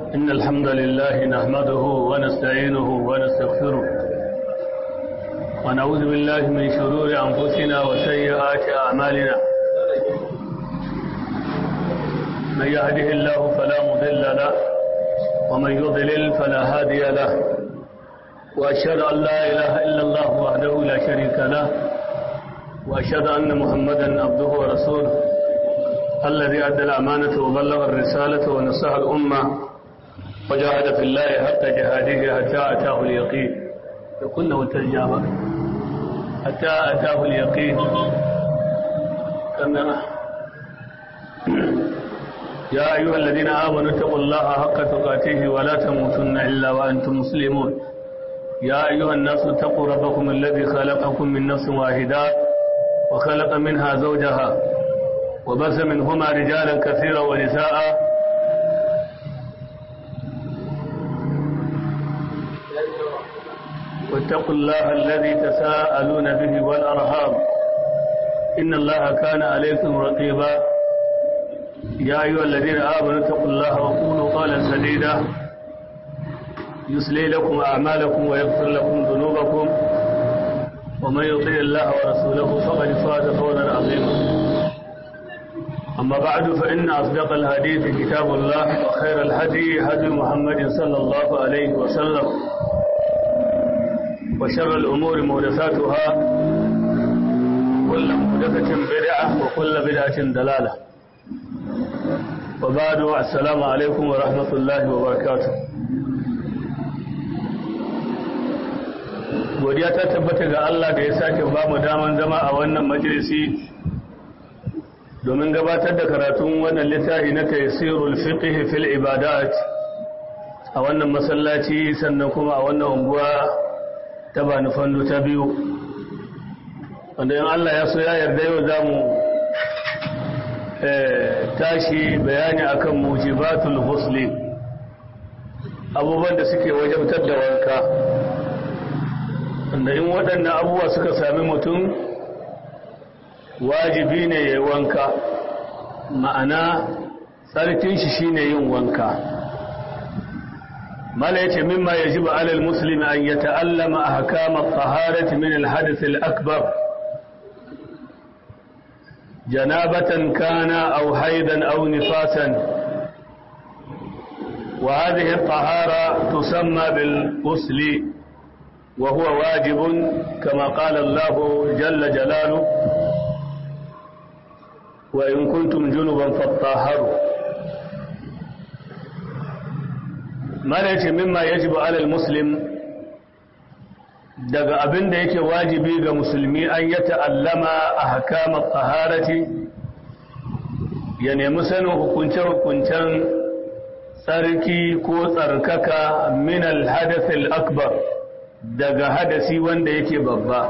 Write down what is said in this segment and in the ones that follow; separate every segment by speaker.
Speaker 1: إن الحمد لله نحمده ونستعينه ونستغفره ونعوذ بالله من شرور أنفسنا وسيئات أعمالنا من يهده الله فلا مضل له ومن يضلل فلا هادي له وأشهد أن لا إله إلا الله وحده لا شريك له وأشهد أن محمدا عبده ورسوله الذي أدى الأمانة وبلغ الرسالة ونصح الأمة وجاهد في الله حتى جهاده حتى أتاه اليقين يكون والترجمة حتى أتاه اليقين كما يا أيها الذين آمنوا اتقوا الله حق تقاته ولا تموتن إلا وأنتم مسلمون يا أيها الناس اتقوا ربكم الذي خلقكم من نفس واحدة وخلق منها زوجها وبث منهما رجالا كثيرا ونساء واتقوا الله الذي تساءلون به والأرحام إن الله كان عليكم رقيبا يا أيها الذين آمنوا اتقوا الله وقولوا قولا سديدا يصلح لكم أعمالكم ويغفر لكم ذنوبكم ومن يطع الله ورسوله فقد فاز فوزا عظيما أما بعد فإن أصدق الحديث كتاب الله وخير الهدي هدي محمد صلى الله عليه وسلم وشر الأمور محدثاتها كل محدثة بدعة وكل بدعة ضلالة وبعد السلام عليكم ورحمة الله وبركاته godiya ta tabbata ga Allah da ya sake ba mu daman zama a wannan majalisi domin gabatar da karatun wannan littafi na Taysirul Fiqh fil Ibadat a wannan masallaci sannan kuma a wannan unguwa ta Bani Fandu ta biyu wanda in Allah ya so ya yarda yau zamu tashi bayani akan mujibatul ghusl abubuwan da suke wajabtar da wanka wanda in waɗannan abubuwa suka sami mutum wajibi ne ya yi wanka ma'ana tsarkin shi shine yin wanka mala yace mimma yajibu alal muslimi an yata'allama ahkam at-taharati min al-hadath al-akbar janabatan kana aw haidan aw nifasan wa hadhihi at-tahara tusamma bil-ghusl وهو واجب كما قال الله جل جلاله وإن كنتم جنبا فاطهروا ما ليس مما يجب على المسلم daga abin da yake wajibi ga musulmi an ya ta'allama ahkamat taharati ya nemi sanin hukunce-hukuncen tsarki ko tsarkaka min al-hadath al-akbar daga hadasi wanda yake babba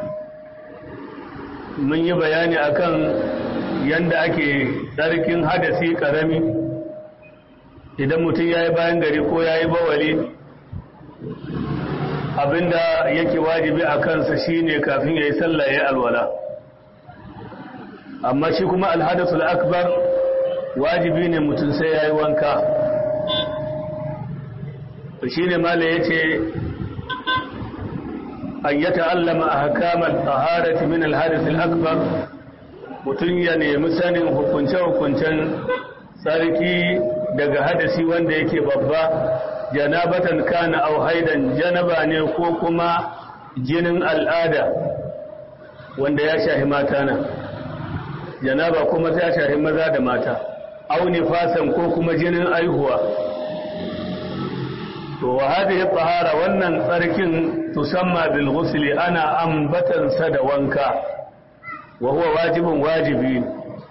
Speaker 1: mun yi bayani akan yanda ake tsarkin hadasi karami idan mutum ya yi bayan gari ko ya yi bawali abinda yake wajibi a kansa shine kafin ya yi sallah ya yi alwala amma shi kuma alhadasul akbar wajibi ne mutum sai ya yi wanka shine mala ya ce أن يتعلم أحكام الطهارة من الحدث الأكبر متنيا مسن hukunce-hukuncen sarki daga hadasi wanda yake babba janabatan kana aw haidan janaba ne ko kuma jinin al'ada wanda ya shahi mata na janaba kuma ta shahi maza da mata aw nifasan ko kuma jinin aihuwa to wa hadhihi tahara wannan tsarkin tusamma bil ghusl ana ambatan sa da wanka wa huwa wajibun wajibi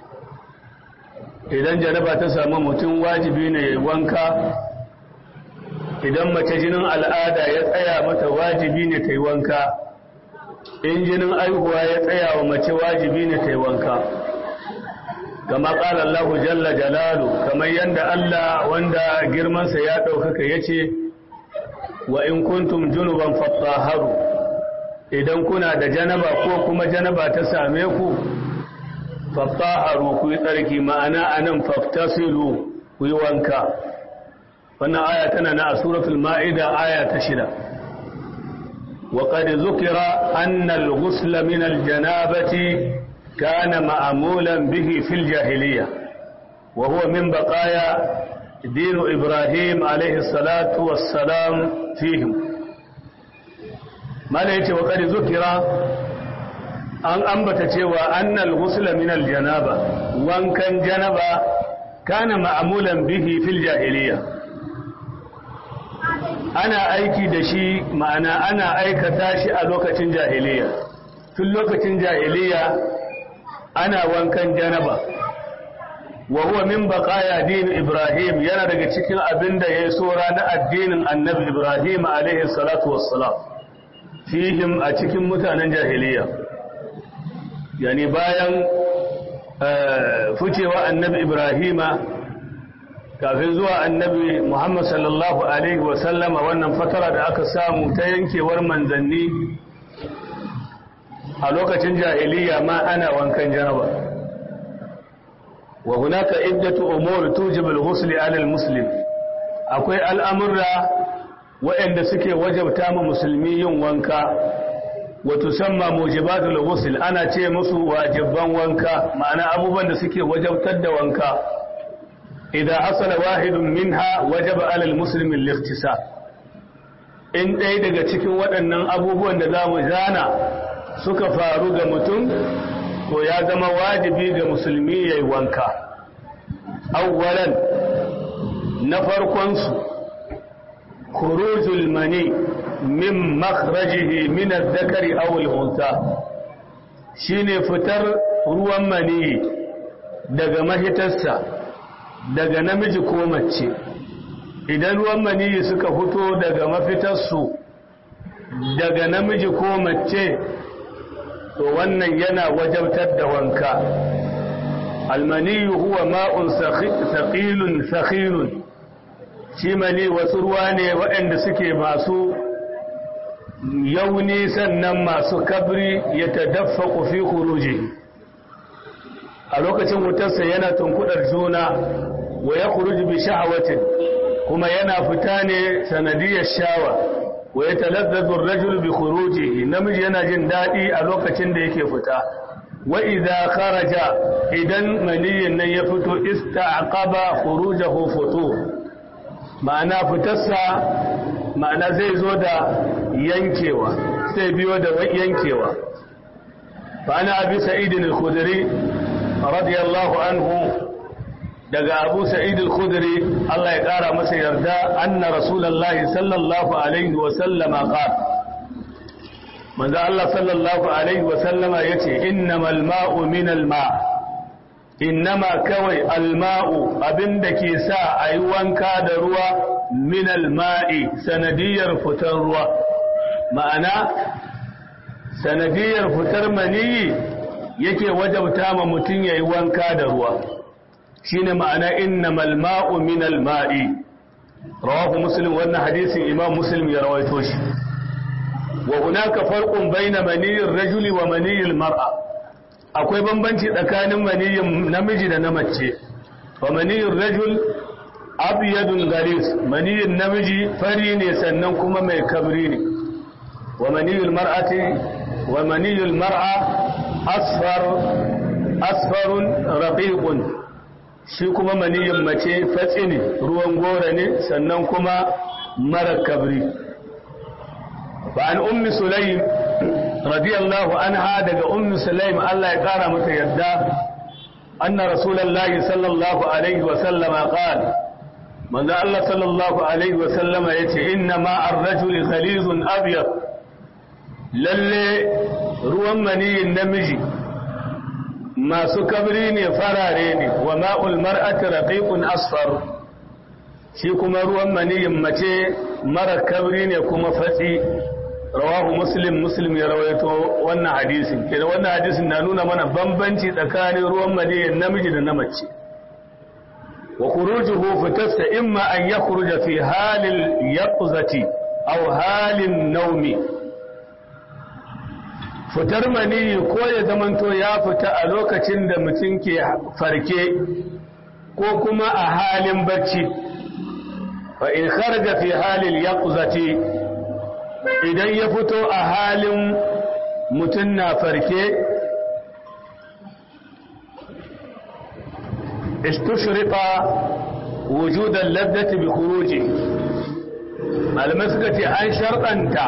Speaker 1: idan janaba ta samu mutum wajibi ne wanka idan mace jinin al'ada ya tsaya mata wajibi ne ta yi wanka in jinin aihuwa ya tsaya wa mace wajibi ne ta yi wanka kama qala Allahu jalla jalalu kamar yanda Allah wanda girman sa ya daukaka yace wa in kuntum junuban fattaharu idan kuna da janaba ko kuma janaba ta same ku fattaharu ku yi tsarki ma'ana anan faftasilu ku yi wanka wannan aya tana na suratul ma'ida aya ta 6 وقد ذكر أن الغسل من الجنابة كان معمولا به في الجاهلية وهو من بقايا دين إبراهيم عليه الصلاة والسلام فيهم ما ليت وقد ذكر أن أنبت أن الغسل من الجنابة وأن كان جنبا كان معمولا به في الجاهلية ana aiki da shi ma'ana ana aikata shi a lokacin jahiliya tun lokacin jahiliya ana wankan janaba wa huwa min baqaya din Ibrahim yana daga cikin abin da ya sora na addinin annabi Ibrahim alaihi salatu wassalam fihim a cikin mutanen jahiliya yani bayan ficewa annabi Ibrahima kafin zuwa annabi Muhammad sallallahu alaihi wasallama wannan fatara da aka samu ta yankewar manzanni a lokacin jahiliya ma ana wankan janaba wa hunaka iddatu umur tujibu al-ghusl ala al-muslim akwai al'amurra waɗanda suke wajabta ma musulmi yin wanka wa tusamma mujibatul ghusl ana ce musu wajiban wanka ma'ana abubuwan da suke wajabtar da wanka إذا حصل واحد منها وجب على المسلم الاغتسال in ɗaya daga cikin waɗannan abubuwan da za mu zana suka faru ga mutum to ya zama wajibi ga musulmi ya yi wanka awwalan na farkonsu khurujul mani min makhrajihi min adh-dhakari aw al-untha shine fitar ruwan mani daga mahitarsa daga namiji ko mace idan ruwan maniyi suka fito daga mafitarsu daga namiji ko mace to wannan yana wajabtar da wanka almaniyu huwa ma'un thaqilun thaqilun shi mani wasu ruwa ne waɗanda suke masu yauni sannan masu kabri ya tadaffaqu fi khuruji a lokacin wutarsa yana tunkudar juna wa ya khuruju bi sha'awatin kuma yana fita ne sanadiyar shawa wa ya talazzadu ar-rajul bi khurujihi namiji yana jin dadi a lokacin da yake fita wa idza kharaja idan maniyin nan ya fito ista'qaba khurujahu futur ma'ana fitarsa ma'ana zai zo da yankewa sai biyo da yankewa fa ana abi sa'id al-khudri radiyallahu anhu daga abu sa'id al-khudri Allah ya kara masa yarda anna rasulullahi sallallahu alaihi wa sallama qala manzo Allah sallallahu alaihi wa sallama yace innamal ma'u minal ma' innama kawai al-ma'u abinda ke sa ayi wanka da ruwa minal ma'i sanadiyar fitar ruwa ma'ana sanadiyar fitar maniyi yake wajabta ma mutum yayi wanka da ruwa shine ma'ana innamal ma'u minal ma'i rawahu muslim wannan hadisin imam muslim ya rawaito shi wa hunaka farqun baina maniyir rajuli wa maniyil mar'a akwai bambanci tsakanin maniyin namiji da na mace wa maniyir rajul abyadun ghalis maniyin namiji fari ne sannan kuma mai kabri ne wa maniyil mar'ati wa maniyil mar'a asfarun raqiqun shi kuma maniyin mace fatsi ne ruwan gora ne sannan kuma mara kabri fa an ummi sulaim radiyallahu anha daga ummi sulaim Allah ya kara mata yadda anna rasulullahi sallallahu alaihi wa sallama qala manzo Allah sallallahu alaihi wa sallama yace inna ma ar-rajuli khalizun abyad lalle ruwan maniyin namiji masu kabri ne farare ne wa ma'ul mar'ati raqiqun asfar shi kuma ruwan maniyin mace mara kabri ne kuma fatsi rawahu muslim ya rawaito wannan hadisin kenan wannan hadisin na nuna mana bambanci tsakanin ruwan maniyin namiji da na mace wa khurujuhu fatasta imma an yakhruja fi halil yaqzati aw halin nawmi fitar maniyi ko ya zamanto ya fita a lokacin da mutum ke farke ko kuma a halin bacci fa in kharaja fi halil yaqzati idan ya fito a halin mutun na farke istushrita wujud al-ladati bi khuruji malamai suka ce an sharɗanta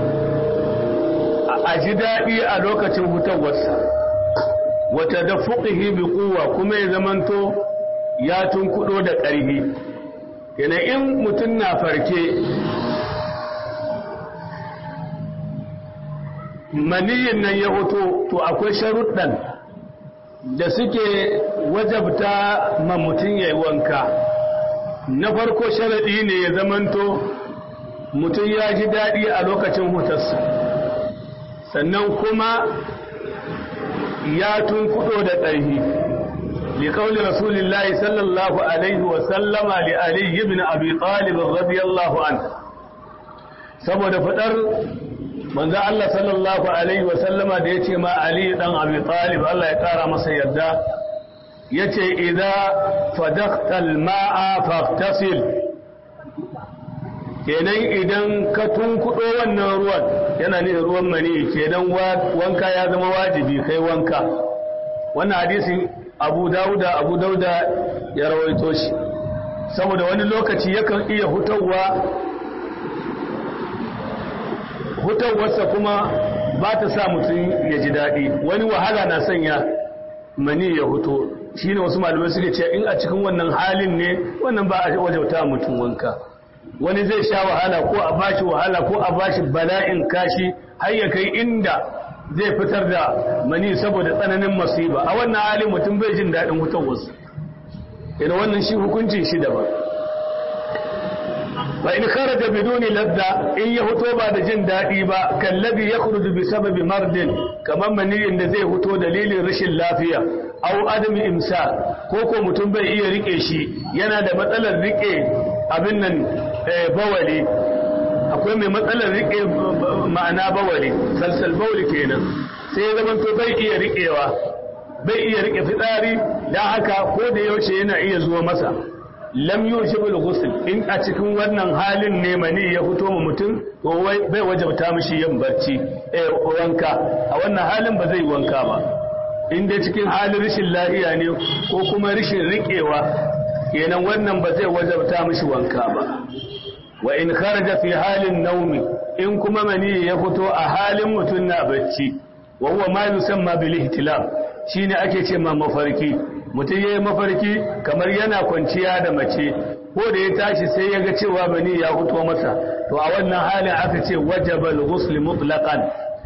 Speaker 1: a ji daɗi a lokacin hutawarsa wata da fuƙihi bi kuwa kuma ya zamanto ya tunkuɗo da ƙarfi yana in mutum na farke maniyin nan ya hoto to akwai sharuɗan da suke wajabta ma mutum ya yi wanka na farko sharaɗi ne ya zamanto mutum ya ji daɗi a lokacin hutarsa sannan kuma ya tunkuɗo da ƙarfi liƙaunin rasulullahi sallallahu alaihi wasallama li Ali ibn Abi Talib radiyallahu an saboda faɗar manzo Allah sallallahu alaihi wasallama da yace ma Ali dan Abi Talib Allah ya ƙara masa yarda yace idza fadaqta al-ma'a faghtasil kenan idan ka tunkuɗo wannan ruwan yana ne ruwan mani kenan wanka ya zama wajibi kai wanka wannan hadisin Abu Dauda ya rawaito shi saboda wani lokaci yakan iya hutawarsa kuma ba ta sa mutum ya ji daɗi wani wahala na sanya mani ya huto shine wasu malamai suke ce in a cikin wannan halin ne wannan ba a wajauta mutum wanka wani zai sha wahala ko a bashi wahala ko a bashi bala'in kashi har ya kai inda zai fitar da mani saboda tsananin masiba a wannan halin mutum bai jin daɗin hutawarsa idan wannan shi hukuncin shi daban fa in kharaja biduni ladda in ya huto ba da jin daɗi ba kallabi yakhruju bi sababi mardin kamar maniyin da zai huto dalilin rashin lafiya aw adami imsa ko mutum bai iya rike shi yana da matsalar rike abin nan bawali akwai mai matsalar rike ma'ana bawali salsal bawli kenan sai ya zama to bai iya rike fitsari dan haka ko da yaushe yana iya zuwa masa lam yushibul ghusl in a cikin wannan halin ne mani ya fito mu mutum to bai wajabta mishi yin barci wanka a wannan halin ba zai wanka ba in dai cikin halin rashin lafiya ne ko kuma rashin riƙewa kenan wannan ba zai wajabta mishi wanka ba wa in kharaja fi halin naumi in kuma mani ya fito a halin mutum na bacci wa huwa ma yusamma bil ihtilam shine ake ce ma mafarki mutum yayi mafarki kamar yana kwanciya da mace ko da ya tashi sai ya ga cewa mani ya fito masa to a wannan halin aka ce wajaba al-ghusl mutlaqan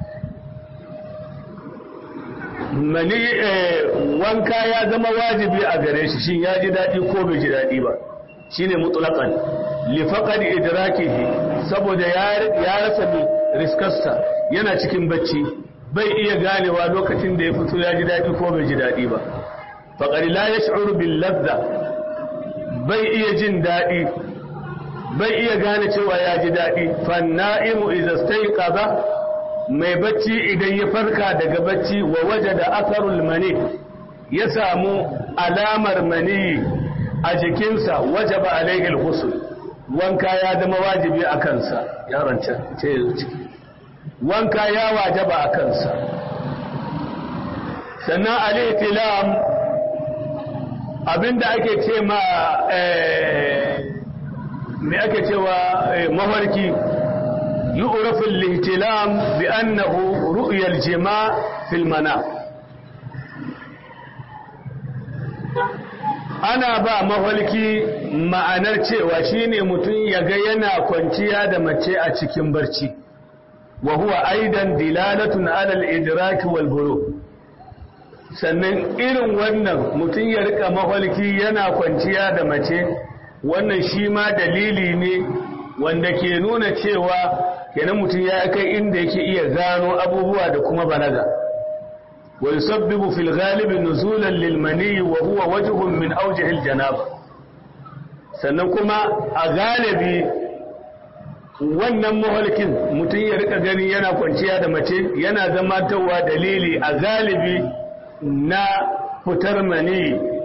Speaker 1: mani wanka ya zama wajibi a gare shi shin ya ji daɗi ko bai ji daɗi ba shine mutlaqan li faqad idrakihi saboda ya rasa riskarsa yana cikin bacci bai iya ganewa lokacin da ya fito ya ji daɗi ko bai ji daɗi ba faqad la yash'uru bil ladha bai iya jin daɗi bai iya gane cewa ya ji daɗi fa na'imu idza stayqadha mai bacci idan ya farka daga bacci wa wajada atharul mani ya samu alamar mani a jikinsa wajaba alaihi al-ghusl wanka ya zama wajibi a kansa yaron ce ciki wanka ya wajaba a kansa sannan al-ihtilam abinda ake ce ma me ake cewa mafarki يعرف الاهتلام بأنه رؤيا الجماع في المنام ana ba mafarki ma'anar cewa shine mutum ya ga yana kwanciya da mace a cikin barci wa huwa aidan dilalatun ala al-idrak wal bulugh sannan irin wannan mutum ya rika mafarki yana kwanciya da mace wannan shi ma dalili ne wanda ke nuna cewa kenan mutum ya kai inda yake iya gano abubuwa da kuma balaga wa yusabbibu fil ghalibi nuzulan lil mani wa huwa wajhun min awjih al janaba sannan kuma a galibi wannan mahalkin mutum ya rika gani yana kwanciya da mace yana zama tawa dalili a galibi na fitar mani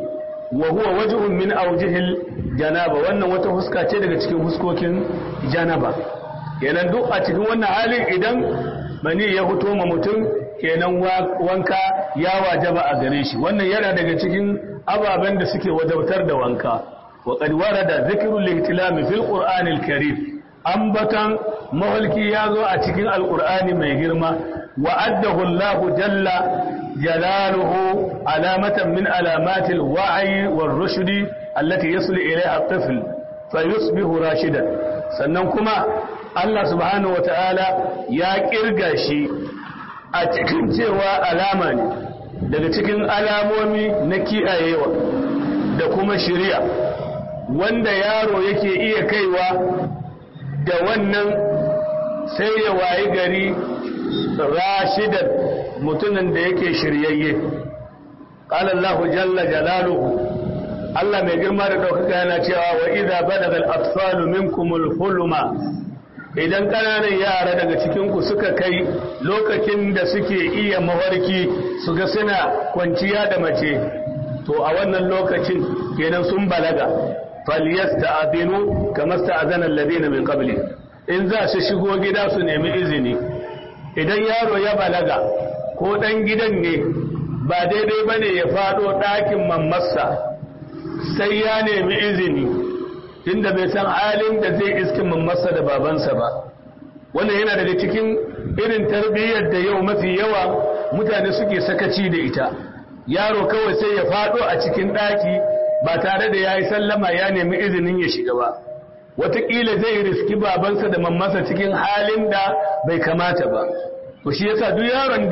Speaker 1: wa huwa wajhun min awjihil janaba wannan wata huska ce daga cikin huskokin janaba kenan duk a cikin wannan halin idan mani ya fito ma mutum kenan wanka ya wajaba a gare shi wannan yana daga cikin ababen da suke wajabtar da wanka wa qad warada dhikrul ihtilami fil qur'anil karim ambatan mahalki ya zo a cikin alqur'ani mai girma wa addahu Allah jalla jalaluhu alamatan min alamatil wa'yi war rushdi allati yaslu ilayha at-tifl fayusbihu rashidan sannan kuma Allah subhanahu wata'ala ya kirga shi a cikin cewa alama ne daga cikin alamomi na kiyayewa da kuma shari'a wanda yaro yake iya kaiwa da wannan sai ya wayi gari rashidan mutumin da yake shiryayye qala Allahu jalla jalaluhu Allah mai girma da daukaka yana cewa wa idza balagal atfalu minkumul huluma idan kananan yara daga cikin ku suka kai lokacin da suke iya mawarki su ga suna kwanciya da mace to a wannan lokacin kenan sun balaga falyasta'dinu kama sta'zana alladhina min qabli in za su shigo gida su nemi izini idan yaro ya balaga ko dan gidan ne ba daidai bane ya fado ɗakin mammarsa sai ya nemi izini tunda bai san halin da zai iski mammarsa da babansa ba wannan yana daga cikin irin tarbiyyar da yau mafi yawa mutane suke sakaci da ita yaro kawai sai ya fado a cikin ɗaki ba tare da ya yi sallama ya nemi izinin ya shiga ba wataƙila zai riski babansa da mammansa cikin halin da bai kamata ba to shi yasa duk yaron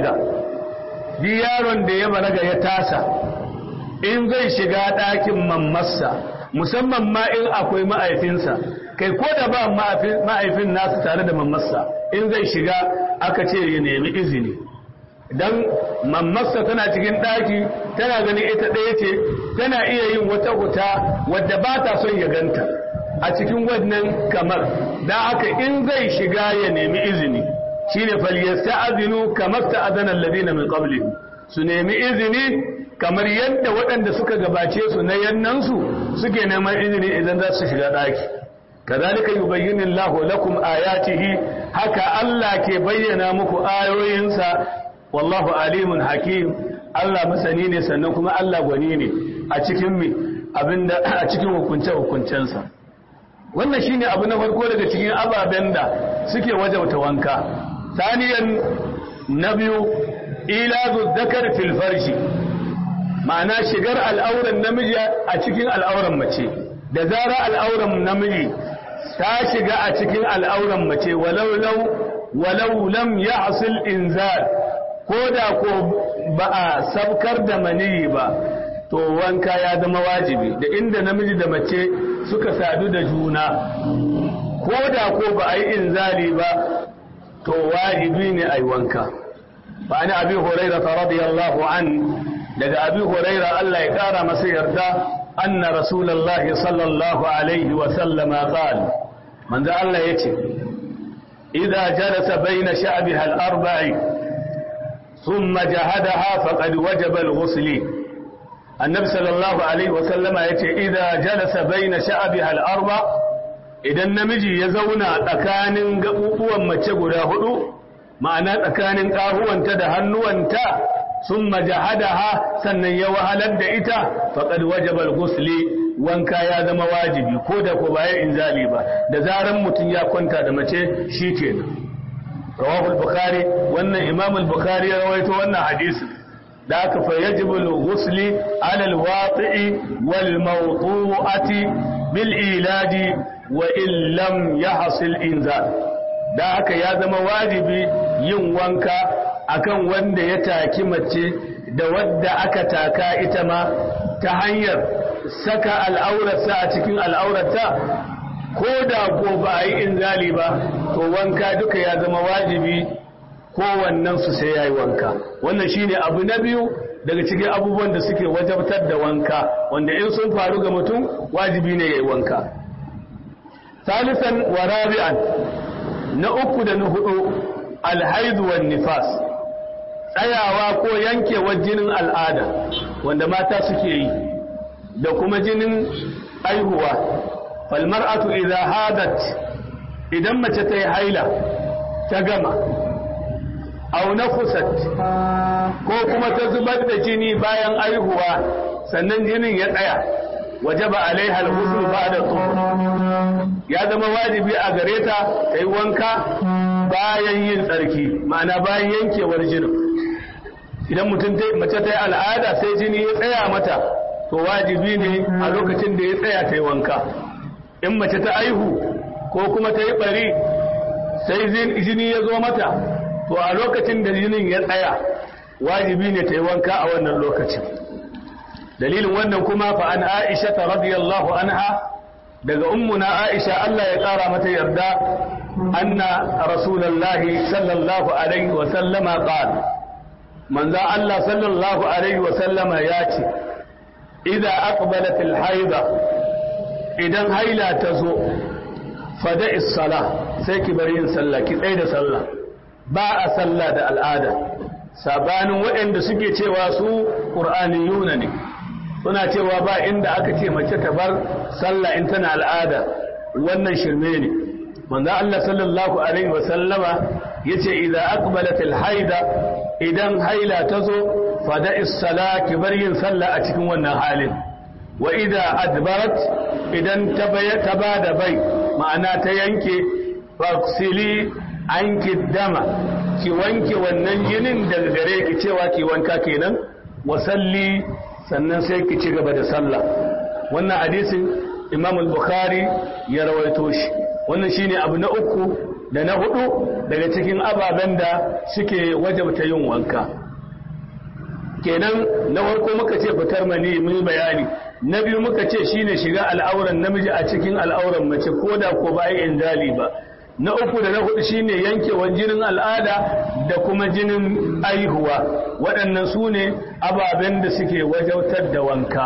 Speaker 1: da ya balaga ya tasa in zai shiga ɗakin mammarsa musamman ma in akwai ma'aifinsa kai ko da ba ma'aifin nasu tare da mammarsa in zai shiga aka ce ya nemi izini dan mammarsa tana cikin ɗaki tana ganin ita ɗaya ce tana iya yin wata huta wadda ba ta son ya ganta a cikin wannan kamar da haka in zai shiga ya nemi izini shine falyasta'zinu kama sta'zana alladhina min qablihim su nemi izini kamar yadda waɗanda suka gabace su na yannansu suke neman izini idan za su shiga ɗaki kazalika yubayyinu Allahu lakum ayatihi haka Allah ke bayyana muku ayoyinsa wallahu alimun hakim Allah masani ne sannan kuma Allah gwani ne a cikin a cikin hukuncensa wannan shine abu na farko daga cikin ababen da suke wajauta wanka saniyan na biyu ilazu zakar fil farji ma'ana shigar al'auran namiji a cikin al'auran mace da zara al'auran namiji ta shiga a cikin al'auran mace walau lam yahsil inzal ko da ko ba a sabkar da maniyi ba to wanka ya zama wajibi da inda namiji da mace suka sadu da juna ko da ko ba a yi inzali ba to wajibi ne a yi wanka ba ni abi huraira radiyallahu an daga abi huraira Allah ya kara masa yarda anna rasulullahi sallallahu alaihi wa sallama qala manzo Allah yace idza jalasa baina sha'biha al-arba'i thumma jahadaha faqad wajaba al-ghusl annabi sallallahu alaihi wa sallama yace idza jalasa baina sha'biha al-arba idan namiji ya zauna tsakanin gabubuwan mace guda hudu ma'ana tsakanin kahuwanta da hannuwanta thumma jahadaha sannan ya wahalar da ita faqad wajaba al-ghusl wanka ya zama wajibi ko da ko baya inzali ba da zaran mutum ya kwanta da mace shikenan rawahu al-bukhari wannan imam al-bukhari ya rawaito wannan hadisi da aka fa yajibu al-ghusl ala al-wati'i wal mawtu'ati bil ilaji wa in lam yahsil inzal da haka ya zama wajibi yin wanka akan wanda ya taki mace da wadda aka taka ita ma ta hanyar saka al'aurarsa a cikin al'aurarta ko da ko ba a yi inzali ba to wanka duka ya zama wajibi kowannen su sai ya yi wanka wannan shine abu na biyu daga cikin abubuwan da suke wajabtar da wanka wanda in sun faru ga mutum wajibi ne ya yi wanka salisan wa rabi'an na uku da na hudu alhaidu wan nifas tsayawa ko yankewar jinin al'ada wanda mata suke yi da kuma jinin aihuwa fal mar'atu idha hadat idan mace ta yi haila ta gama aw nafusat ko kuma ta zubar da jini bayan aihuwa sannan jinin ya tsaya wajaba alaiha al-ghusl ba'da tuhur ya zama wajibi a gare ta yi wanka bayan yin tsarki ma'ana bayan yankewar jinin idan mace ta yi al'ada sai jini ya tsaya mata to wajibi ne a lokacin da ya tsaya ta yi wanka in mace ta aihu ko kuma ta yi bari sai jini ya zo mata to a lokacin da jinin ya tsaya wajibi ne ta yi wanka a wannan lokacin dalilin wannan kuma fa an Aisha radiyallahu anha daga ummuna Aisha Allah ya kara mata yarda anna rasulullahi sallallahu alaihi wa sallama qala manzo Allah sallallahu alaihi wa sallama ya ce idza aqbalat al-haida idan haila ta zo fada'is salah sai ki bari yin sallah ki tsaya da sallah ba a sallah da al'ada sabanin waɗanda suke cewa su qur'aniyuna ne suna cewa ba inda aka ce mace ta bar sallah in tana al'ada wannan shirme ne manzo Allah sallallahu alaihi wa sallama yace idza aqbalat al-haida idan haila tazo fada'is salah ki bar yin sallah a cikin wannan halin wa idza adbarat idan ta bada bai ma'ana ta yanke faksili anki dama ki wanke wannan jinin daga gare ki cewa ki wanka kenan wa salli sannan sai ki ci gaba da sallah wannan hadisin Imam al-Bukhari ya rawaito shi wannan shine abu na uku da na hudu daga cikin ababen da suke wajabta yin wanka kenan na farko muka ce fitar mani mun bayani na biyu muka ce shine shiga al'auran namiji a cikin al'auran mace koda ko ba yi inzali ba na uku da na hudu shine yankewan jinin al'ada da kuma jinin aihuwa waɗannan su ne ababen da suke wajautar da wanka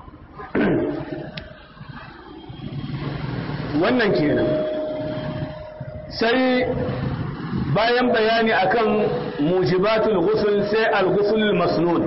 Speaker 1: wannan kenan sai bayan bayani akan mujibatul ghusl sai al-ghusl masnun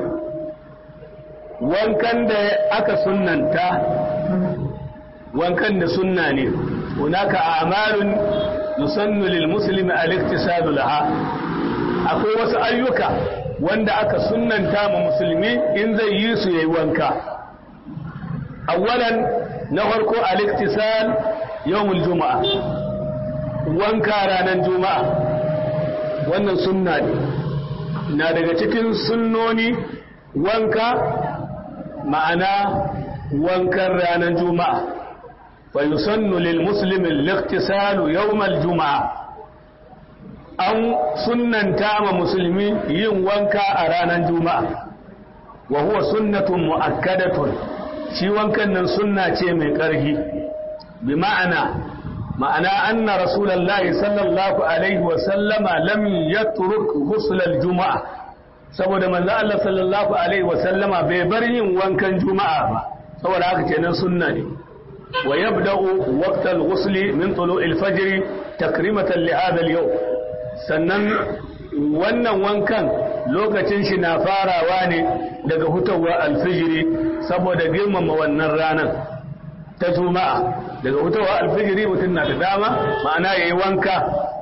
Speaker 1: wankan da aka sunnanta wankan da sunna ne hunaka a'malun yusannu lil muslimi al-iktisadu laha akwai wasu ayyuka wanda aka sunnanta ma musulmi in zai yi su yayi wanka awwalan na farko al-iktisal yawmul juma'a wanka ranar juma'a wannan sunna ne na daga cikin sunnoni wanka ma'ana wankan ranar juma'a fa yusannu lil muslimi al-ightisalu yawm al-juma'a an sunnanta ma musulmi yin wanka a ranar juma'a wa huwa sunnatun mu'akkadatun shi wankan nan sunna ce mai ƙarfi bi ma'ana anna rasulullahi sallallahu alaihi wa sallama lam yatruk ghusl al-juma'a saboda manzo Allah sallallahu alaihi wa sallama bai bar yin wankan juma'a ba saboda haka kenan sunna ne wa yabda'u waqt al-ghusl min tulu'il fajr takrimatan li hadha al-yawm sannan wannan wankan lokacin shi na farawa ne daga hutawar al-fajr saboda girmama wannan ranar ta juma'a daga hutawa alfijiri mutum na da dama ma'ana yayi wanka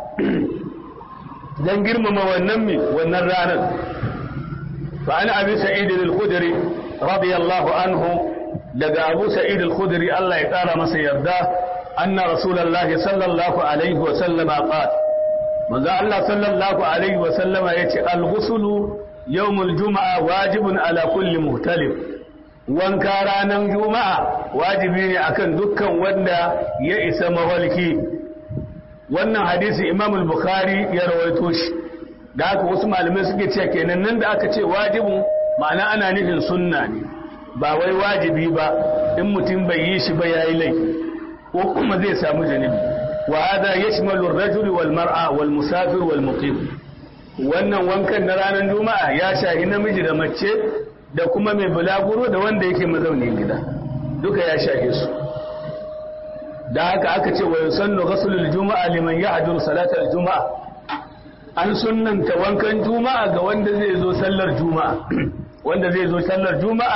Speaker 1: dan girmama wannan ranar fa ana abi sa'id al-khudri radiyallahu anhu daga abu sa'id al-khudri Allah ya kara masa yarda anna rasulullahi sallallahu alaihi wa sallama qala manzo Allah sallallahu alaihi wa sallama yace al-ghuslu yawmul juma'a wajibun ala kulli muhtalif wanka ranar juma'a wajibi ne akan dukkan wanda ya isa mawalki wannan hadisi imam al-bukhari ya rawaito shi da haka wasu malamai suke cewa kenan nan da aka ce wajibin ma'ana ana nufin sunna ne ba wai wajibi ba in mutum bai yi shi ba yayi laifi ko kuma zai samu janibi wa hada yashmalu ar-rajul wal mar'a wal musafir wal muqim wannan wankan na ranar juma'a ya shahi namiji da mace da kuma mai bulaguro da wanda yake mazaunin gida duka ya shahe su da haka aka ce wa yusannu ghuslul juma'a liman yahdur salatal juma'a an sunnanta wankan juma'a ga wanda zai zo sallar juma'a wanda zai zo sallar juma'a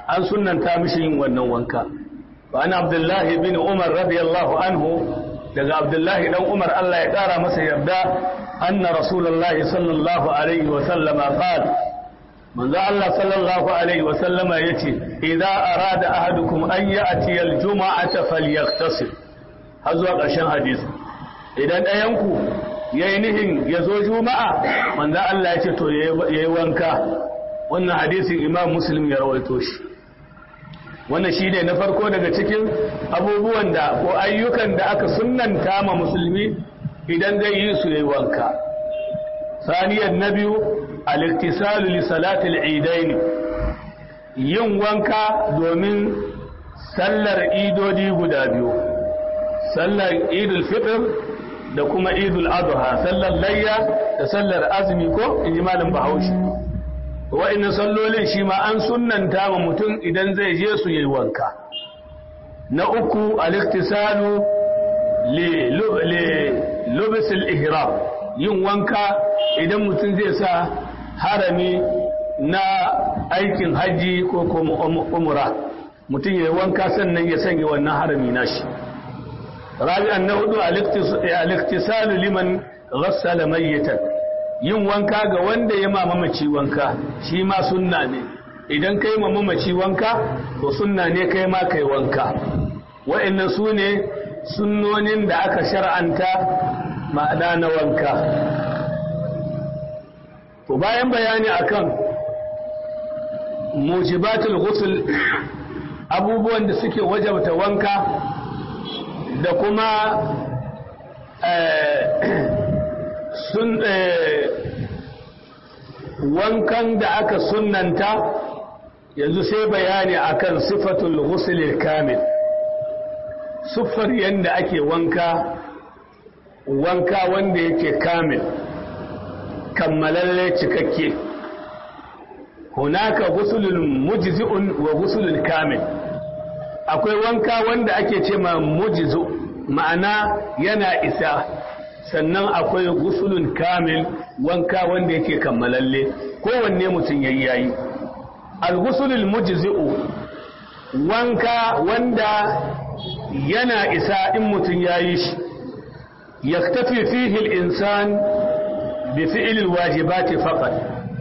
Speaker 1: an sunnanta mishi yin wannan wanka wa ana abdullahi bin umar radiyallahu anhu daga abdullahi dan umar Allah ya kara masa yarda anna rasulullahi sallallahu alaihi wa sallama qala manzo Allah sallallahu alaihi wa sallama yace idza arada ahadukum an ya'ti al-jum'ata falyaghtasil har zuwa ƙarshen hadisi idan ɗayanku yayi nihin yazo juma'a manzo Allah yace to yayi wanka wannan hadisin Imam Muslim ya rawaito shi wannan shine na farko daga cikin abubuwan da ko ayyukan da aka sunnanta ma musulmi idan zai yi su yayi wanka saniyan nabiyu al-iktisalu li salati al-eidain yin wanka domin sallar idodi guda biyu sallar idul fitr da kuma idul adha sallar layya da sallar azumi ko inji malam Bahaushe wa'annan sallolin shi ma an sunnanta ma mutum idan zai je su yayi wanka na uku al-iktisalu li lubs al-ihram yin wanka idan mutum zai sa harami na aikin haji ko umra mutum yayi wanka sannan ya sanya wannan harami nashi rabi'an na hudu al-iktisalu liman ghassala mayyitan yin wanka ga wanda ya mamaci wanka shi ma sunna ne idan kai mamaci wanka to sunna ne kai ma kai wanka wa'annan su ne sunnonin da aka shar'anta ma'ana na wanka to bayan bayani akan mujibatul ghusl abubuwan da suke wajabta wanka da kuma wankan da aka sunnanta yanzu sai bayani akan sifatul ghusl kamil siffar yanda ake wanka wanda yake kamil kammalalle cikakke hunaka ghuslul mujzi'un wa ghuslul kamil akwai wanka wanda ake ce ma mujzu ma'ana yana isa sannan akwai gusulun kamil wanka wanda yake kammalalle kowanne mutum yayi al-gusulul mujzi'u wanka wanda yana isa in mutum yayi shi yaktafi fihi al-insan bi fi'l al-wajibati faqat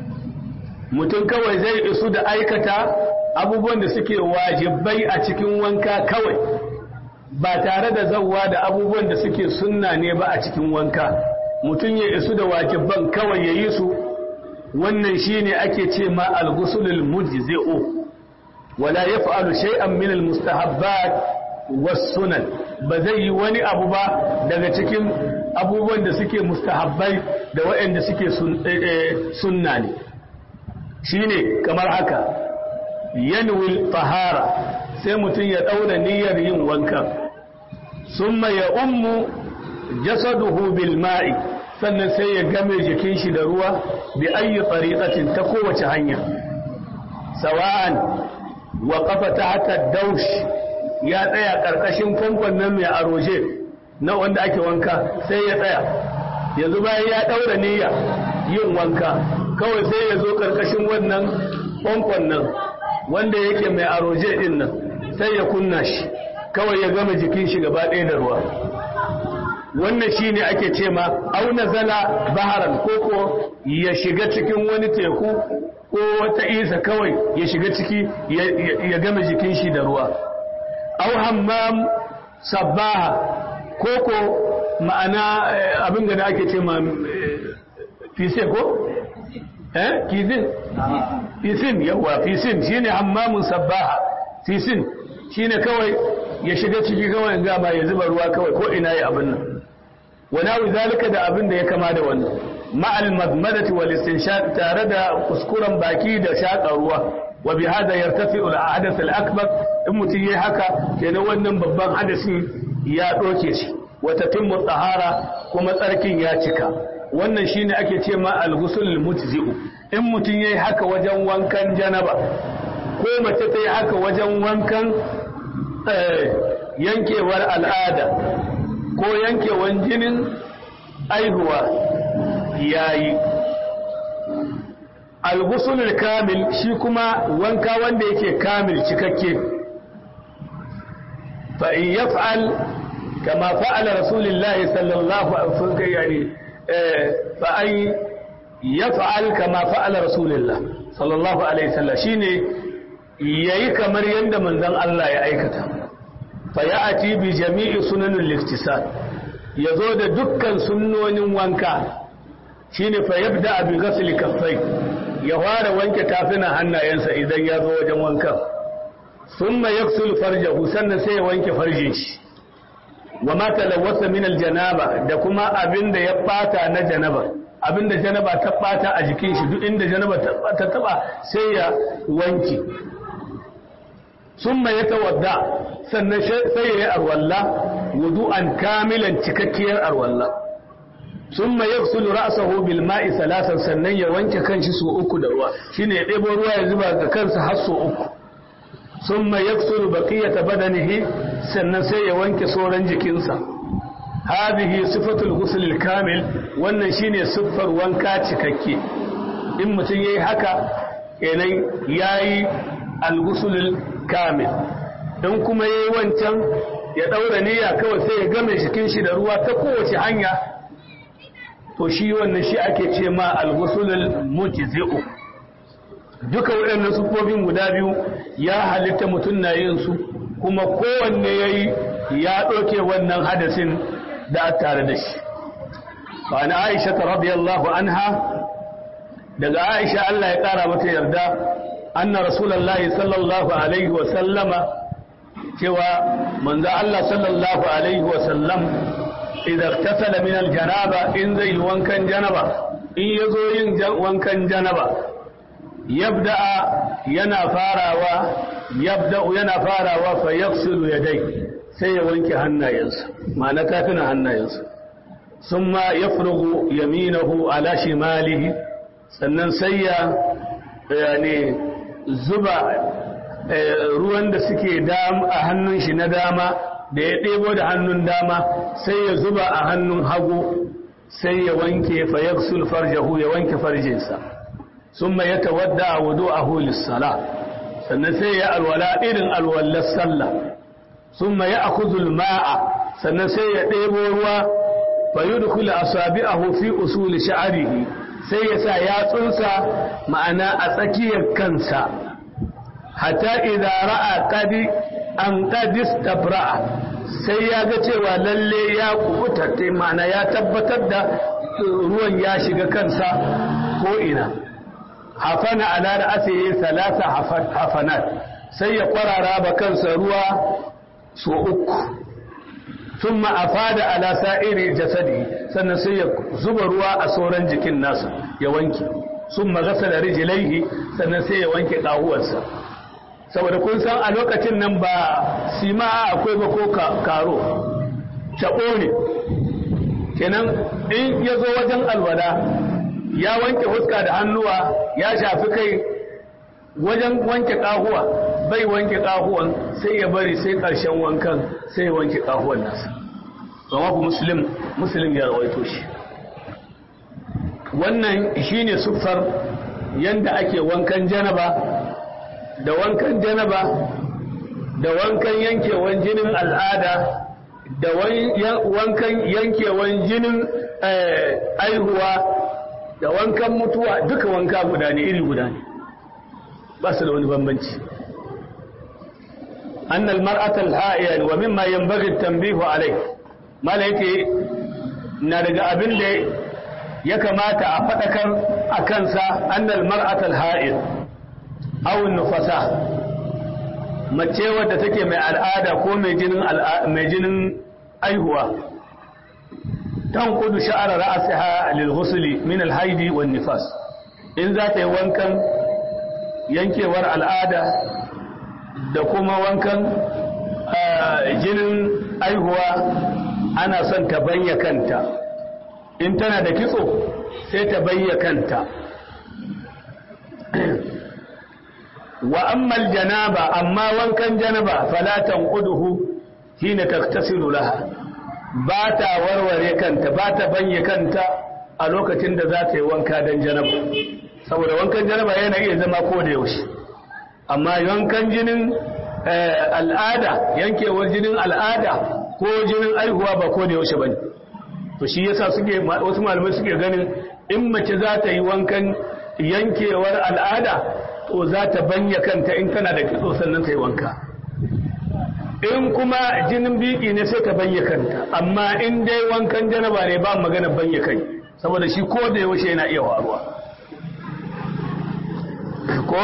Speaker 1: mutum kawai zai isu da aikata abubuwan da suke wajibai a cikin wanka kawai ba tare da zawwa da abubuwan da suke sunna ne ba a cikin wanka mutum ya isu da wajiban kawai ya yi su wannan shine ake ce ma al-ghuslul mujzi'u wala yaf'alu shay'an min al-mustahabbat was-sunan ba zai yi wani abu ba daga cikin abubuwan da suke mustahabbai da waɗanda suke sunna ne shine kamar haka yanwil tahara sai mutum ya daura niyyar yin wankan summa ya ummu jasaduhu bil ma'i sannan sai ya game jikin shi da ruwa bi ayi tariqatin ta kowace hanya sawa'an wa qafa tahta daush ya tsaya karkashin famfon nan mai aroje na wanda ake wanka sai ya tsaya yanzu bayan ya daura niyya yin wanka kawai sai ya zo karkashin wannan famfon nan wanda yake mai aroje din nan sai ya kunna shi kawai ya gama jikin shi gaba ɗaya da ruwa wannan shine ake ce ma auna zala baharan koko ya shiga cikin wani teku ko wata isa kawai ya shiga ciki ya gama jikin shi da ruwa au hammam sabbaha koko ma'ana abin da ake ce ma fise ko fisin yawa fisin shine hammamun sabbaha fisin shine kawai ya shiga ciki kawai gaba ya zuba ruwa kawai ko ina yi abin nan wani zalika da abin da ya kama da wannan ma'al madmadati wal istinshaq tare da kuskuren baki da shaƙa ruwa wa bi hada yartafi al hadath al akbar in mutum yayi haka kenan wannan babban hadasin ya doke shi wa tatimmu tahara kuma tsarkin ya cika wannan shine ake ce ma al-ghusl mujzi'u in mutum yayi haka wajen wankan janaba ko mace ta yi haka wajen wankan yankewar al'ada ko yankewan jinin aihuwa yayi al-ghuslul kamil shi kuma wanka wanda yake kamil cikakke fa in yaf'al kama fa'ala rasulullahi sallallahu alaihi wasallam yani fa ay yaf'al kama fa'ala rasulullah sallallahu alaihi wasallam shine yayi kamar yanda manzon Allah ya aikata fa ya'ti bi jami'i sunanul iftisal yazo da dukkan sunnonin wanka shine fa yabda bi ghasli kaffai ya fara wanke tafinan hannayensa idan ya zo wajen wankan thumma yaghsilu farjahu sannan sai ya wanke farjin shi wa ma talawwasa min aljanaba da kuma abinda ya bata na janaba abinda janaba ta bata a jikin shi duk inda janaba ta taba sai ya wanke thumma yatawadda sannan sai ya yi arwalla wudu'an kamilan cikakkiyar arwalla thumma yaghsilu ra'sahu bil ma'i thalathan sannan ya wanke kanshi so uku da ruwa shine ya debo ruwa ya zuba ga kansa har so uku thumma yaghsilu baqiyata badanihi sannan sai ya wanke sauran jikinsa hadhihi sifatul ghusl al kamil wannan shine siffar wanka cikakke in mutum yayi haka kenan yayi al ghusl al kamil dan kuma yayi wancan ya daura niyya kawai sai ya game jikin shi da ruwa ta kowace hanya to shi wannan shi ake ce ma al-ghusulul mujzi'u duka waɗannan sufofin guda biyu ya halitta mutum na yin su kuma kowanne yayi ya ɗauke wannan hadasin da tare da shi fa na Aisha radiyallahu anha daga Aisha Allah ya kara mata yarda anna rasulullahi sallallahu alaihi wa sallama cewa manzo Allah sallallahu alaihi wa sallam idan tasala min aljanaba in zai wankan janaba in yazo yin wankan janaba yabda yana farawa fa yaghsilu yadai sai ya wanke hannayensa ma'ana kafin hannayensa summa yafrugu yaminahu ala shimalihi sannan sai ya yani zuba ruwan da suke a hannun shi na dama da ya ɗebo da hannun dama sai ya zuba a hannun hagu sai ya wanke fa yaghsul farjahu ya wanke farjinsa summa yatawadda wudu'ahu lis-salah sannan sai ya alwala irin alwallar sallah summa ya'khudhu al-ma'a sannan sai ya ɗebo ruwa fa yudkhulu asabi'ahu fi usul sha'rihi sai ya sa yatsunsa ma'ana a tsakiyar kansa hatta idza ra'a an istabra sai ya ga cewa lalle ya kubuta ma'ana ya tabbatar da ruwan ya shiga kansa ko ina hafana ala ra'sihi thalatha hafanat sai ya kwarara ba kansa ruwa so uku thumma afada ala sa'iri jasadi sannan sai ya zuba ruwa a sauran jikin nasa ya wanke thumma ghasala rijlaihi sannan sai ya wanke kahuwarsa saboda kun san a lokacin nan ba sima akwai ba ko karo taɓo ne kenan in ya zo wajen alwala ya wanke huska da hannuwa ya shafi kai wajen wanke ƙahuwa bai wanke ƙahuwan sai ya bari sai ƙarshen wankan sai ya wanke ƙahuwan nasa zama ku muslim ya rawaito shi wannan shine siffar yanda ake wankan janaba da wankan janaba da wankan yankewan jinin al'ada da wankan yankewan jinin aihuwa da wankan mutuwa duka wanka guda ne iri guda ne ba su da wani bambanci annal mar'atal ha'iyan wa mimma yanbaghi at-tanbihu alayh malaike na daga abin da ya kamata a fadakar akan sa annal mar'atal ha'iyan awun nufasa mace wadda take mai al'ada ko mai jinin aihuwa tan kudu sha'ara ra'asiha lil ghusli min al haidi wan nifas in za ta yi wankan yankewar al'ada da kuma wankan jinin aihuwa ana son ta bayya kanta in tana da kitso sai ta bayya kanta wa ammal janaba amma wankan janaba fala tanquduhu hina taktasilu laha ba ta warware kanta ba ta banye kanta a lokacin da za ta yi wanka dan janaba saboda wankan janaba yana iya zama ko da yaushe amma wankan jinin al'ada yankewar jinin al'ada ko jinin aihuwa ba ko da yaushe bane to shi yasa wasu malamai suke ganin in mace za ta yi wankan yankewar al'ada to za ta banya kanta in tana da kitso sannan ta yi wanka in kuma jinin biki ne sai ta banya kanta amma in dai wankan janaba ne ba magana banya kai saboda shi ko da yaushe yana iya faruwa ko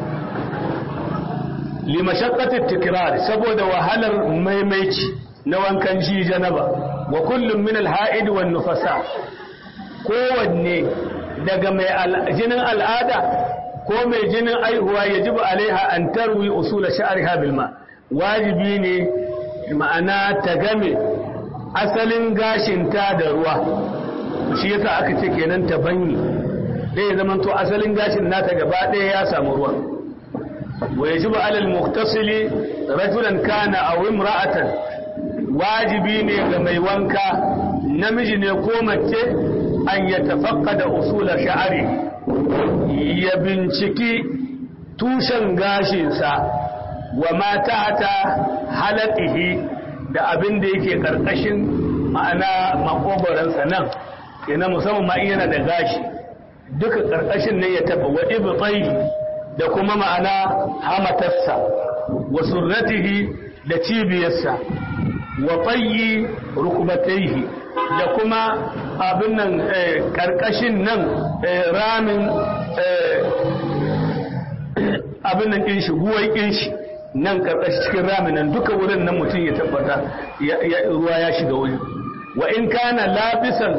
Speaker 1: limashaqqatit tikrar saboda wahalar maimaici na wankan ji janaba wa kullum min al-ha'id wan nufasa kowanne daga mai jinin al'ada ko mai jinin aihuwa yajibu alaiha an tarwi usul sha'riha bil ma wajibi ne ma'ana ta game asalin gashinta da ruwa shi yasa aka ce kenan ta banyi sai ya zama to asalin gashin nata gaba ɗaya ya samu ruwa wa yajibu alal muhtasili rajulan kana aw imra'atan wajibi ne ga mai wanka namiji ne ko mace an yatafaqqada usul sha'ri ya binciki tushen gashinsa wa mata ta halaƙihi da abin da yake ƙarƙashin ma'ana makogoransa nan yana musamman ma yana da gashi duka ƙarƙashin ne ya taba wa ibtai da kuma ma'ana hamatarsa wa surratihi da cibiyarsa wa tayyi rukubataihi da kuma abin nan ƙarƙashin nan ramin abin nan ɗin shi guwai ɗin shi nan karkashi cikin raminan duka wurin nan mutum ya tabbata ruwa ya shiga wuri wa in kana labisan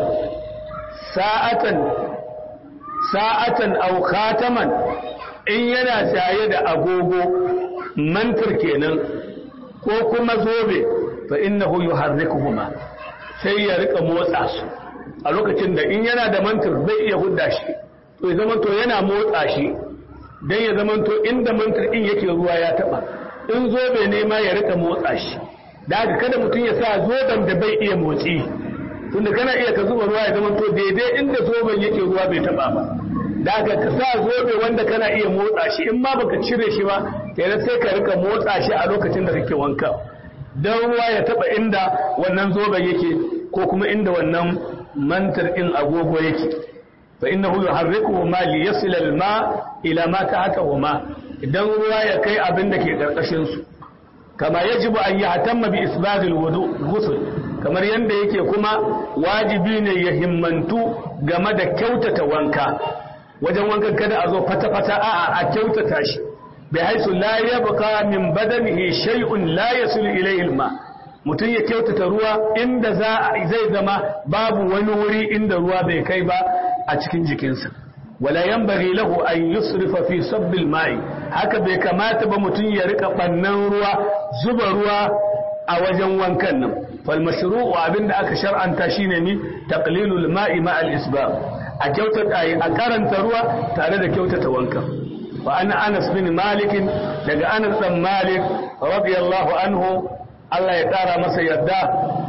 Speaker 1: sa'atan aw khataman in yana saye da agogo mantar kenan ko kuma zobe fa innahu yuharrikuhuma sai ya rika motsa su a lokacin da in yana da mantar bai iya hudda shi to ya zama to yana motsa shi dan ya zama to inda mantar din yake ruwa ya taba in zobe ne ma ya rika motsa shi da haka kada mutum ya sa zoben da bai iya motsi tunda kana iya ka zuba ruwa ya zama to daidai inda zoben yake ruwa bai taba ba da haka ka sa zobe wanda kana iya motsa shi in ma baka cire shi ba kenan sai ka rika motsa shi a lokacin da kake wanka dan ruwa ya taba inda wannan zoben yake ko kuma inda wannan mantar din agogo yake fa innahu yuharrikuhu ma liyasila al-ma ila ma tahtahu ma idan ruwa ya kai abin da ke karkashin su kama yajibu an yahtamma bi isbagil wudu ghusl kamar yanda yake kuma wajibi ne ya himmantu game da kyautata wanka wajen wankan kada a zo fata-fata a kyautata shi bai haisu la yabqa min badanihi shay'un la yasul ilayhi al-ma mutum ya kyautata ruwa inda zai zama babu wani wuri inda ruwa bai kai ba a cikin jikinsa wala yanbaghi lahu an yusrifa fi sabbil ma'i haka bai kamata ba mutum ya rika bannan ruwa zuba ruwa a wajen wankan nan fal mashru'u abinda aka shar'anta shine ni taqlilul ma'i ma'al isbab a kyautata a karanta ruwa tare da kyautata wankan wa ana Anas bin Malik daga Anas bin Malik radiyallahu anhu Allah ya kara masa yadda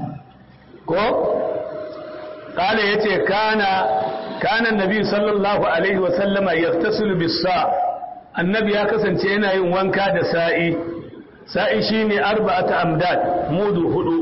Speaker 1: ko kale yace kana annabi sallallahu alaihi wa sallama yaftasilu bis-sa annabi ya kasance yana yin wanka da sa'i shine arba'atu amdad mudu hudu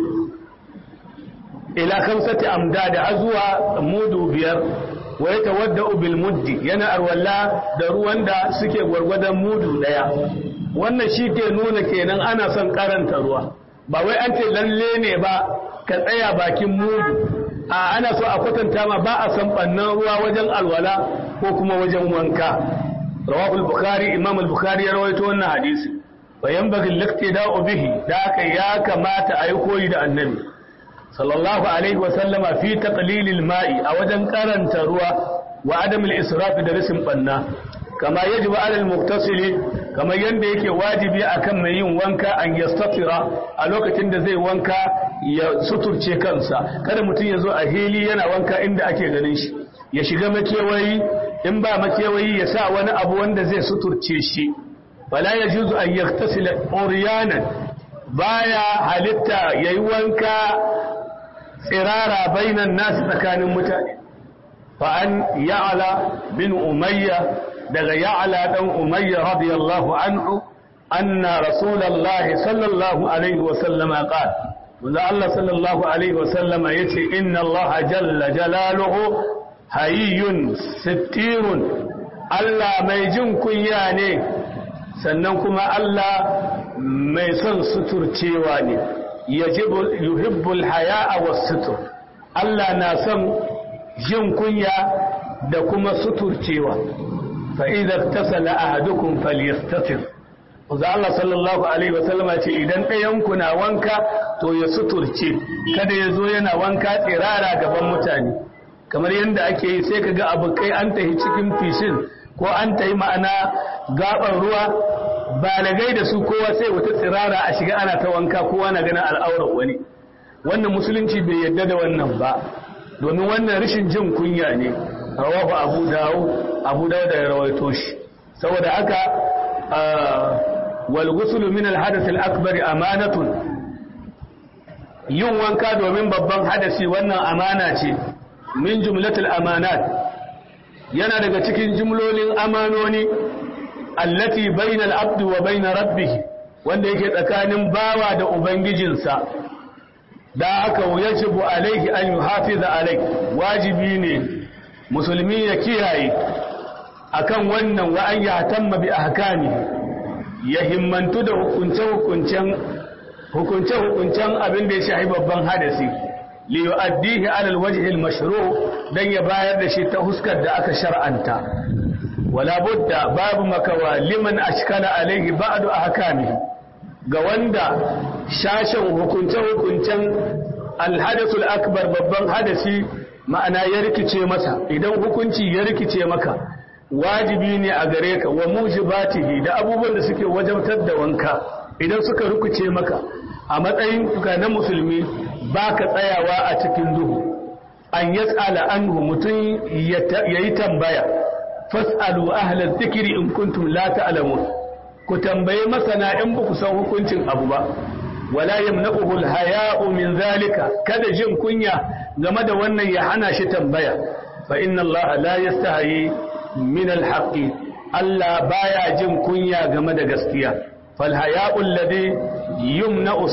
Speaker 1: ila khamsati amdad azwa mudu biyar wa yatawaddau bil muddi yana arwalla da ruwan da suke gwargwadon mudu daya wannan shi ke nuna kenan ana son karanta ruwa ba wai an ce lalle ne ba ka tsaya bakin mudu a ana so a kwatanta ma ba a san bannan ruwa wajen alwala ko kuma wajen wanka rawahu al-bukhari imam al-bukhari ya rawaito wannan hadisi wa yanbaghi al-iqtida'u bihi da aka ya kamata ayi koyi da annabi sallallahu alaihi wa sallama fi taqlil al-ma'i a wajen karanta ruwa wa adam al-israf da risin banna kama yajibu ala al-muqtasili kama yanda yake wajibi akan mai yin wanka an yastatira a lokacin da zai wanka ya suturce kansa kada mutum ya zo a hili yana wanka inda ake ganin shi ya shiga makewayi in ba makewayi ya sa wani abu wanda zai suturce shi wala yajuzu an yaktasila uryanan baya halitta yayi wanka tsirara bainan nasu tsakanin mutane فأن يعلى بن أمية دغ يعلى بن أمية رضي الله عنه أن رسول الله صلى الله عليه وسلم قال وذا الله صلى الله عليه وسلم يتي إن الله جل جلاله حيي ستير الله ميجن كياني سننكم الله ميسن ستر تيواني يحب الحياء والستر الله ناسم jin kunya da kuma suturcewa fa idza tasala ahadukum falyastatir wanda Allah sallallahu alaihi wasallama ce idan ɗayan ku na wanka to ya suturce kada ya zo yana wanka tsirara gaban mutane kamar yadda ake yi sai kaga abukai an tahi cikin fishin ko an tahi ma'ana gaban ruwa balagai da su kowa sai wata tsirara a shiga ana ta wanka kowa na ganin al'aurar wani wannan musulunci bai yadda da wannan ba domin wannan rashin jin kunya ne rawahu abu dawud da rawaito shi saboda haka wal ghusl min al hadath al akbar amanatun yin wanka domin babban hadasi wannan amana ce min jumlatul amanat yana daga cikin jumlolin amanoni allati bainal abdi wa bain rabbih wanda yake tsakanin bawa da ubangijinsa da aka yajibu alaihi an yuhafiza alai wajibi ne musulmi ya kiyaye akan wannan wa an yahtamma bi ahkami ya himmantu da hukunce-hukuncen abin da ya shahi babban hadasi li yu'addihi ala alwajhi almashru' dan ya bayar da shi ta huskar da aka shar'anta wala budda babu makawa liman ashkala alaihi ba'du ahkamihi ga wanda shashin hukunce-hukuncen alhadasul akbar babban hadasi ma'ana ya rikice masa idan hukunci ya rikice maka wajibi ne a gare ka wa mujibatihi da abubuwan da suke wajabtar da wanka idan suka rikice maka a matsayin ka na musulmi baka tsayawa a cikin duhu an yas'ala anhu mutum yayi tambaya fas'alu ahla dhikri in kuntum la ta'lamun ku tambaye masana in ba ku san hukuncin abu ba wala yamna'uhu al-haya'u min zalika kada jin kunya game da wannan ya hana shi tambaya fa inna Allah la yastahi min al-haqqi Allah baya jin kunya game da gaskiya fal haya'u alladhi yamna'u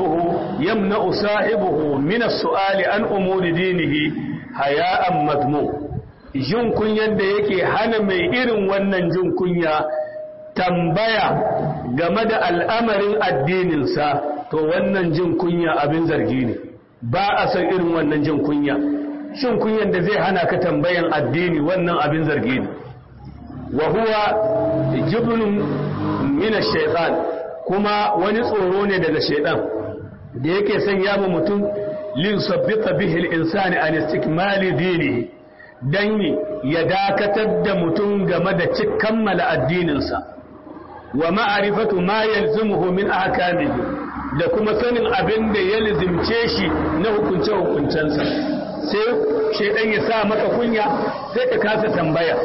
Speaker 1: sahibuhu min as-su'ali an umuri dinihi haya'an madmu jin kunyan da yake hana mai irin wannan jin kunya tambaya game da al'amarin addininsa to wannan jin kunya abin zargi ne ba a san irin wannan jin kunya shin kunyan da zai hana ka tambayan addini wannan abin zargi ne wa huwa jibrun min ash-shaytan kuma wani tsoro ne daga shaytan da yake sanya mu mutum lin sabbita bihi al-insani an istikmali dinihi dan ya dakatar da mutum game da kammala addininsa wa ma'arifatu ma yalzimuhu min ahkamihi da kuma sanin abin da ya lazimce shi na hukunce-hukuncensa sai shedan ya sa maka kunya sai ka kasa tambaya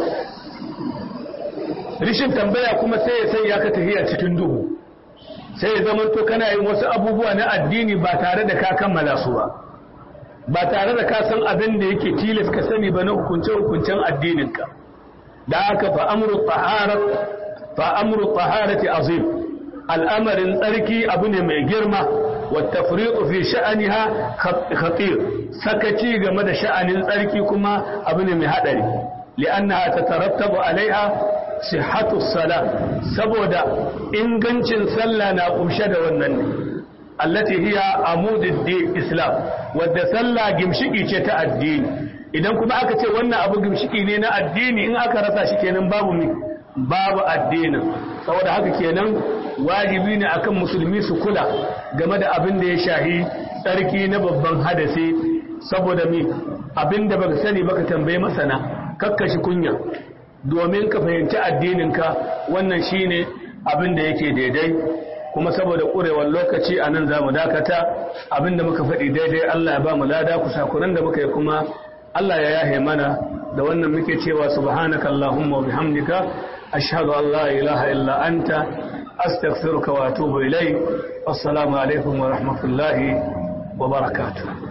Speaker 1: rishin tambaya kuma sai ya sanya ka tafiya cikin duhu sai ya zama to kana yin wasu abubuwa na addini ba tare da ka kammala su ba tare da ka san abin da yake tilas ka sani ba na hukunce-hukuncen addininka da aka fa amru taharati azim al'amarin tsarki abu ne mai girma wa tafriqu fi sha'aniha khatir sakaci game da sha'anin tsarki kuma abu ne mai hadari li'annaha tatarattabu alaiha sihhatu salat saboda ingancin sallah na kumshe da wannan ne allati hiya amudud islam wadda sallah gimshiki ce ta addini idan kuma aka ce wannan abu gimshiki ne na addini in aka rasa shi kenan babu addinin saboda haka kenan wajibi ne akan musulmi su kula game da abin da ya shahi tsarki na babban hadasi saboda abin da baka sani baka tambaye masana kakkashi kunya domin ka fahimci addininka wannan shine abin da yake daidai kuma saboda ƙurewar lokaci a nan za mu dakata abin da muka faɗi daidai Allah ya ba mu lada kusakuran da muka yi kuma Allah ya yahe mana da wannan muke cewa subhanaka Allahumma wa bihamdika ashhadu an la ilaha illa anta astaghfiruka wa atubu ilayk assalamu alaikum wa rahmatullahi wa barakatuh